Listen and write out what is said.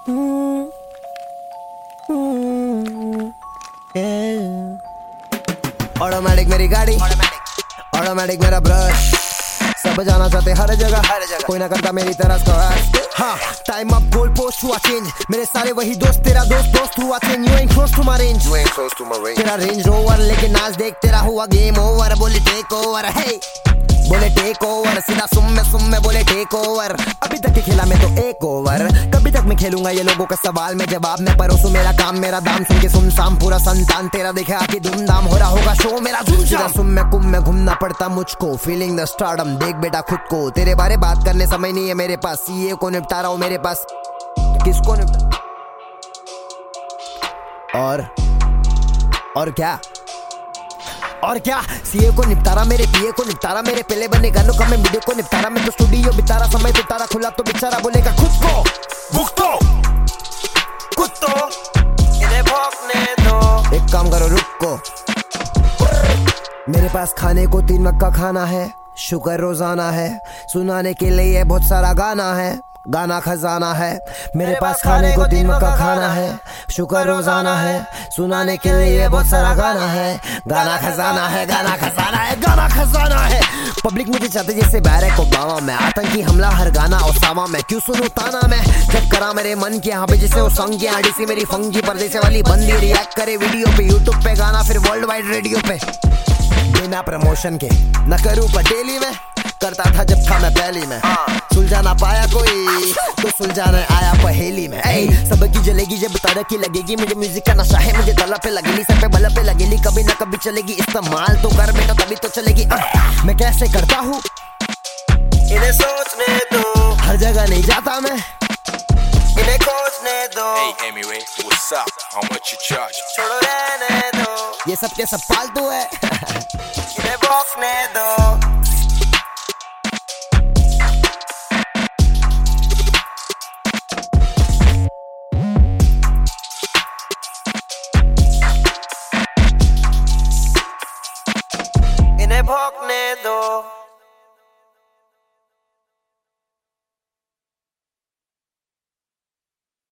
Automatic मेरी गाड़ी, automatic मेरा ब्रश, सब जाना चाहते हर जगह, कोई ना करता मेरी तरह स्क्रैच। हाँ, टाइम अप, गोल पोस्ट हुआ चेंज, मेरे सारे वही दोस्त, तेरा दोस्त हुआ change. You ain't close to my range, तेरा रेंज रोवर, लेकिन आज देख तेरा हुआ गेम ओवर। बोले टेक ओवर, हे बोले टेक ओवर, सीधा सुम में बोले टेक ओवर। अभी तक खेला मैं तो एक ओवर, कभी तक मैं खेलूंगा ये लोगों का सवाल में जवाब में परोसू मेरा काम मेरा दाम। सुन के सुनसाम पूरा संतान तेरा देखे आके धूमधाम हो रहा होगा शो मेरा झूम सुम में कुम में घूमना पड़ता मुझको। फीलिंग द स्टारडम, देख बेटा खुद को, तेरे बारे बात करने समय नहीं है मेरे पास। सीए को निपटा रहा हूँ मेरे पास, किसको निपटा और क्या सीए को निपटारा, मेरे पीए को निपटारा, मेरे पहले बने गानों का मैं वीडियो को निपटारा। मैं तो स्टूडियो बितारा, समय बितारा, खुला तो बेचारा बोलेगा खुद को भुगतो कुत्तो, इन्हें भौंकने दो। एक काम करो रुको, मेरे पास खाने को 3 वक्त का खाना है, शुक्र रोजाना है, सुनाने के लिए बहुत सारा गाना है, गाना खजाना है। मेरे पास खाने को 3 वक्त का खाना है, शुक्र रोजाना है, सुनाने के लिए बहुत सारा गाना है, गाना खजाना है, गाना खजाना है, गाना खजाना है। पब्लिक मुझे चाहते जैसे बैरक ओबामा, मैं आतंकी हमला हर गाना ओसामा में। क्यों सुनूं ताना मैं जब करा मेरे मन की यहाँ पे जैसे वो सॉन्ग की आड़ी सी मेरी फंगी परदेसे वाली बंदी रिएक्ट करे वीडियो पे, यूट्यूब पे गाना फिर वर्ल्ड वाइड रेडियो पे, बिना प्रमोशन के न करूँ पर डेली में करता था जब था मैं पहली में। सुलझा ना पाया कोई तो सुलझाने आया पहेली में। सबकी जलेगी जब तरक्की लगेगी, मुझे म्यूजिक का नशा है, मुझे तला पे लगेली, सर पे बल पे लगेली, कभी ना कभी चलेगी। इस्तेमाल तो कर बेटा तभी तो चलेगी। मैं कैसे करता हूँ इन्हें सोचने दो, हर जगह नहीं जाता मैं, इन्हें खोजने दो। Hey Emmy, what's up? How much you charge? छोड़ो रहने दो, ये सब के सब फालतू है। इन्हें भौंकने दो। इन्हें भौंकने दो।